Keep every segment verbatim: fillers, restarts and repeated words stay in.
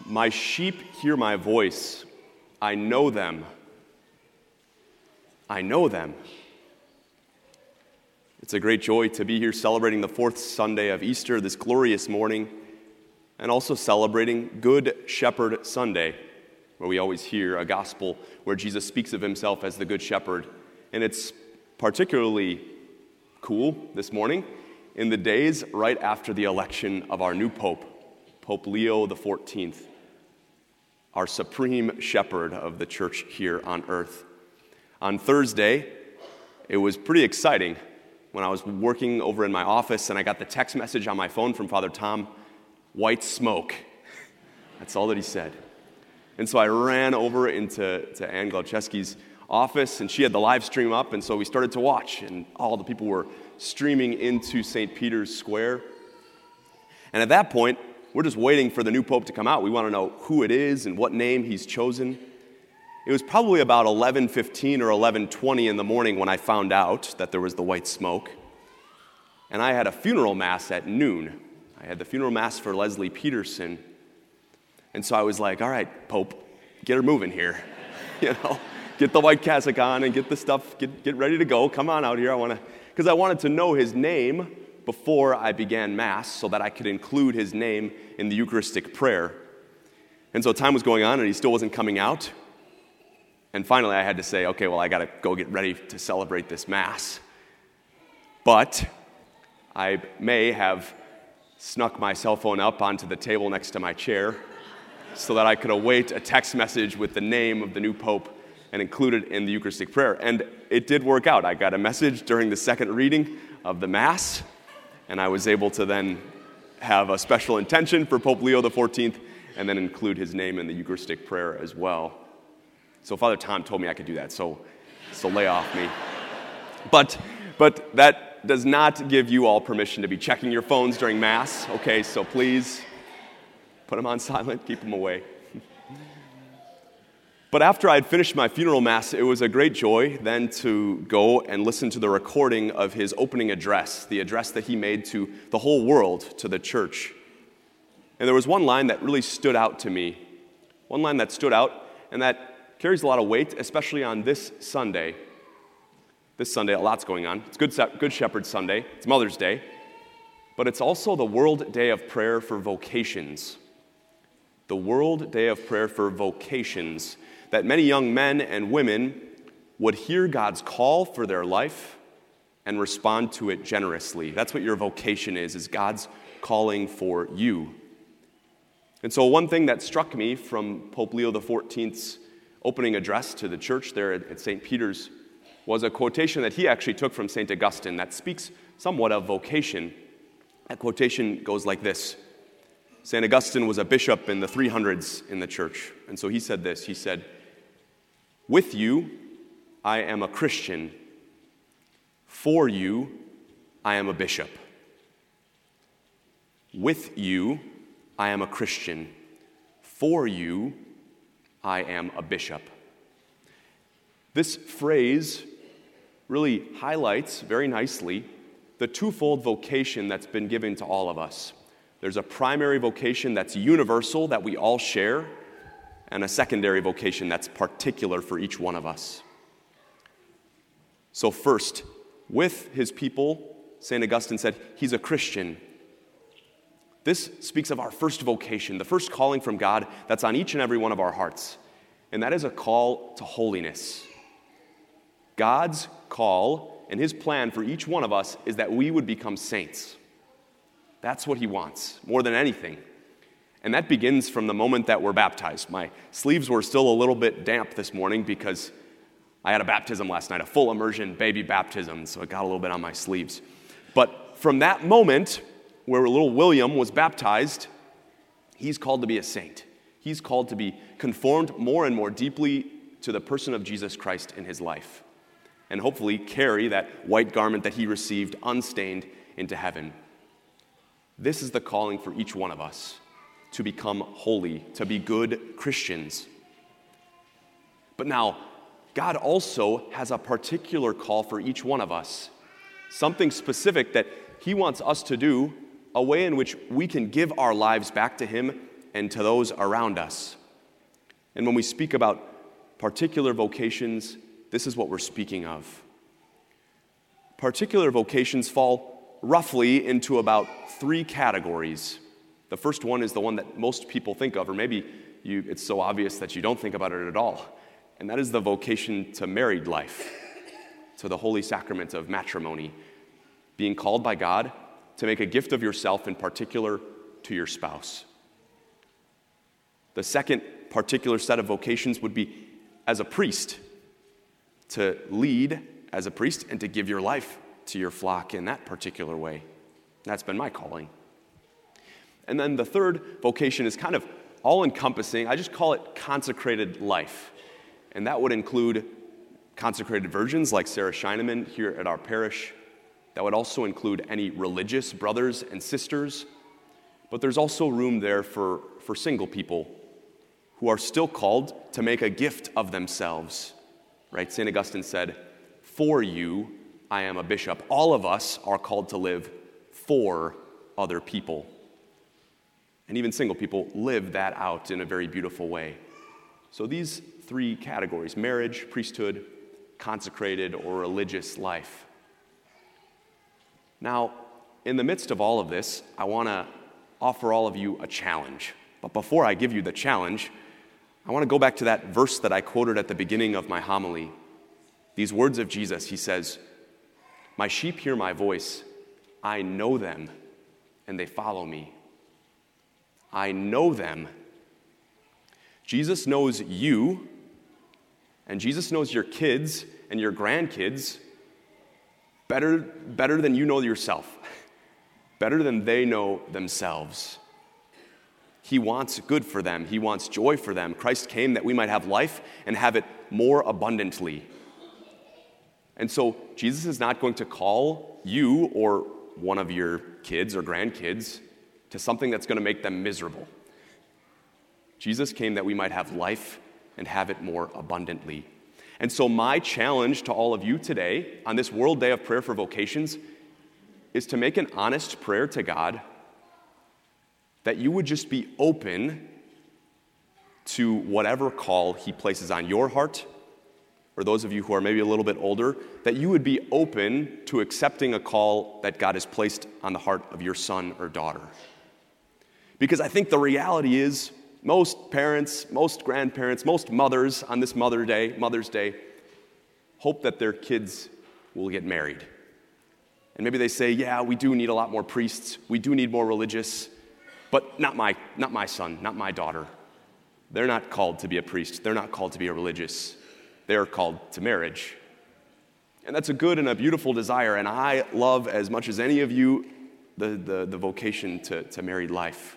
My sheep hear my voice. I know them. I know them. It's a great joy to be here celebrating the fourth Sunday of Easter, this glorious morning, and also celebrating Good Shepherd Sunday, where we always hear a gospel where Jesus speaks of himself as the Good Shepherd. And it's particularly cool this morning in the days right after the election of our new Pope, Pope Leo the fourteenth, our supreme shepherd of the church here on earth. On Thursday, it was pretty exciting when I was working over in my office and I got the text message on my phone from Father Tom, white smoke. That's all that he said. And so I ran over into to Ann Glauczewski's office, and she had the live stream up, and so we started to watch, and all the people were streaming into Saint Peter's Square. And at that point, we're just waiting for the new pope to come out. We want to know who it is and what name he's chosen. It was probably about eleven fifteen or eleven twenty in the morning when I found out that there was the white smoke. And I had a funeral mass at noon. I had the funeral mass for Leslie Peterson. And so I was like, all right, Pope, get her moving here. You know, get the white cassock on and get the stuff, get, get ready to go. Come on out here. I want to, because I wanted to know his name before I began Mass so that I could include his name in the Eucharistic prayer. And so time was going on and he still wasn't coming out. And finally I had to say, okay, well, I got to go get ready to celebrate this Mass. But I may have snuck my cell phone up onto the table next to my chair so that I could await a text message with the name of the new pope and include it in the Eucharistic prayer. And it did work out. I got a message during the second reading of the Mass, and I was able to then have a special intention for Pope Leo the fourteenth and then include his name in the Eucharistic prayer as well. So Father Tom told me I could do that, so, so lay off me. But, but that does not give you all permission to be checking your phones during Mass, okay? So please put them on silent, keep them away. But after I had finished my funeral Mass, it was a great joy then to go and listen to the recording of his opening address, the address that he made to the whole world, to the church. And there was one line that really stood out to me, one line that stood out and that carries a lot of weight, especially on this Sunday. This Sunday, a lot's going on. It's Good, Good Shepherd Sunday. It's Mother's Day. But it's also the World Day of Prayer for Vocations. The World Day of Prayer for Vocations. That many young men and women would hear God's call for their life and respond to it generously. That's what your vocation is, is God's calling for you. And so one thing that struck me from Pope Leo the fourteenth's opening address to the church there at Saint Peter's was a quotation that he actually took from Saint Augustine that speaks somewhat of vocation. That quotation goes like this. Saint Augustine was a bishop in the three hundreds in the church, and so he said this. He said, "With you, I am a Christian. For you, I am a bishop. With you, I am a Christian. For you, I am a bishop." This phrase really highlights very nicely the twofold vocation that's been given to all of us. There's a primary vocation that's universal, that we all share, and a secondary vocation that's particular for each one of us. So first, with his people, Saint Augustine said, he's a Christian. This speaks of our first vocation, the first calling from God that's on each and every one of our hearts, and that is a call to holiness. God's call and his plan for each one of us is that we would become saints. That's what he wants, more than anything. And that begins from the moment that we're baptized. My sleeves were still a little bit damp this morning because I had a baptism last night, a full immersion baby baptism, so it got a little bit on my sleeves. But from that moment where little William was baptized, he's called to be a saint. He's called to be conformed more and more deeply to the person of Jesus Christ in his life, and hopefully carry that white garment that he received unstained into heaven. This is the calling for each one of us, to become holy, to be good Christians. But now, God also has a particular call for each one of us, something specific that he wants us to do, a way in which we can give our lives back to him and to those around us. And when we speak about particular vocations, this is what we're speaking of. Particular vocations fall roughly into about three categories. The first one is the one that most people think of, or maybe you, it's so obvious that you don't think about it at all, and that is the vocation to married life, to the holy sacrament of matrimony, being called by God to make a gift of yourself in particular to your spouse. The second particular set of vocations would be as a priest, to lead as a priest and to give your life to your flock in that particular way. That's been my calling. And then the third vocation is kind of all-encompassing. I just call it consecrated life. And that would include consecrated virgins like Sarah Scheineman here at our parish. That would also include any religious brothers and sisters. But there's also room there for, for single people who are still called to make a gift of themselves. Right? Saint Augustine said, "For you, I am a bishop." All of us are called to live for other people. And even single people live that out in a very beautiful way. So these three categories: marriage, priesthood, consecrated or religious life. Now, in the midst of all of this, I want to offer all of you a challenge. But before I give you the challenge, I want to go back to that verse that I quoted at the beginning of my homily. These words of Jesus, he says, "My sheep hear my voice. I know them, and they follow me." I know them. Jesus knows you, and Jesus knows your kids and your grandkids better, better than you know yourself, better than they know themselves. He wants good for them. He wants joy for them. Christ came that we might have life and have it more abundantly. And so Jesus is not going to call you or one of your kids or grandkids to something that's going to make them miserable. Jesus came that we might have life and have it more abundantly. And so my challenge to all of you today on this World Day of Prayer for Vocations is to make an honest prayer to God that you would just be open to whatever call he places on your heart, or those of you who are maybe a little bit older, that you would be open to accepting a call that God has placed on the heart of your son or daughter. Because I think the reality is most parents, most grandparents, most mothers on this Mother Day, Mother's Day, hope that their kids will get married. And maybe they say, yeah, we do need a lot more priests, we do need more religious, but not my, not my son, not my daughter. They're not called to be a priest. They're not called to be a religious. They're called to marriage. And that's a good and a beautiful desire, and I love as much as any of you the, the, the vocation to, to married life.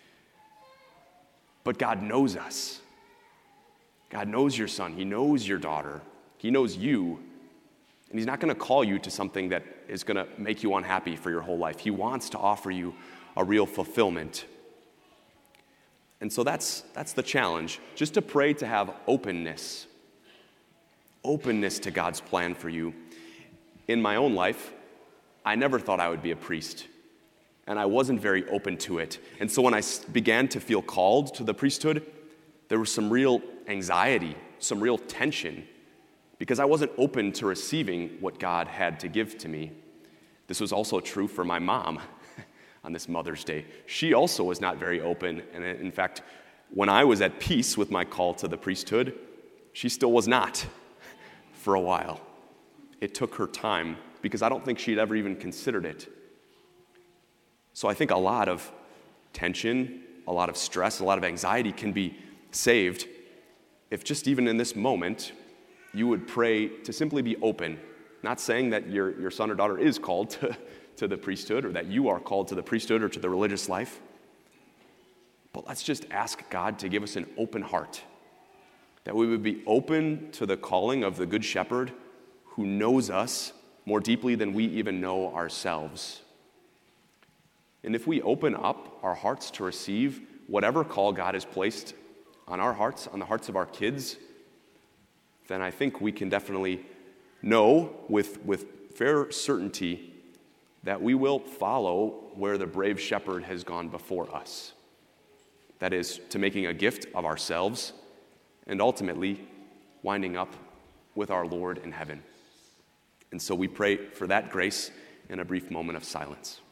But God knows us. God knows your son. He knows your daughter. He knows you. And he's not going to call you to something that is going to make you unhappy for your whole life. He wants to offer you a real fulfillment. And so that's, that's the challenge, just to pray to have openness. Openness to God's plan for you. In my own life, I never thought I would be a priest. And I wasn't very open to it. And so when I began to feel called to the priesthood, there was some real anxiety, some real tension, because I wasn't open to receiving what God had to give to me. This was also true for my mom on this Mother's Day. She also was not very open. And in fact, when I was at peace with my call to the priesthood, she still was not for a while. It took her time, because I don't think she'd ever even considered it. So I think a lot of tension, a lot of stress, a lot of anxiety can be saved if just even in this moment you would pray to simply be open. Not saying that your, your son or daughter is called to, to the priesthood, or that you are called to the priesthood or to the religious life. But let's just ask God to give us an open heart, that we would be open to the calling of the Good Shepherd who knows us more deeply than we even know ourselves. And if we open up our hearts to receive whatever call God has placed on our hearts, on the hearts of our kids, then I think we can definitely know with, with fair certainty that we will follow where the brave shepherd has gone before us. That is, to making a gift of ourselves and ultimately winding up with our Lord in heaven. And so we pray for that grace in a brief moment of silence.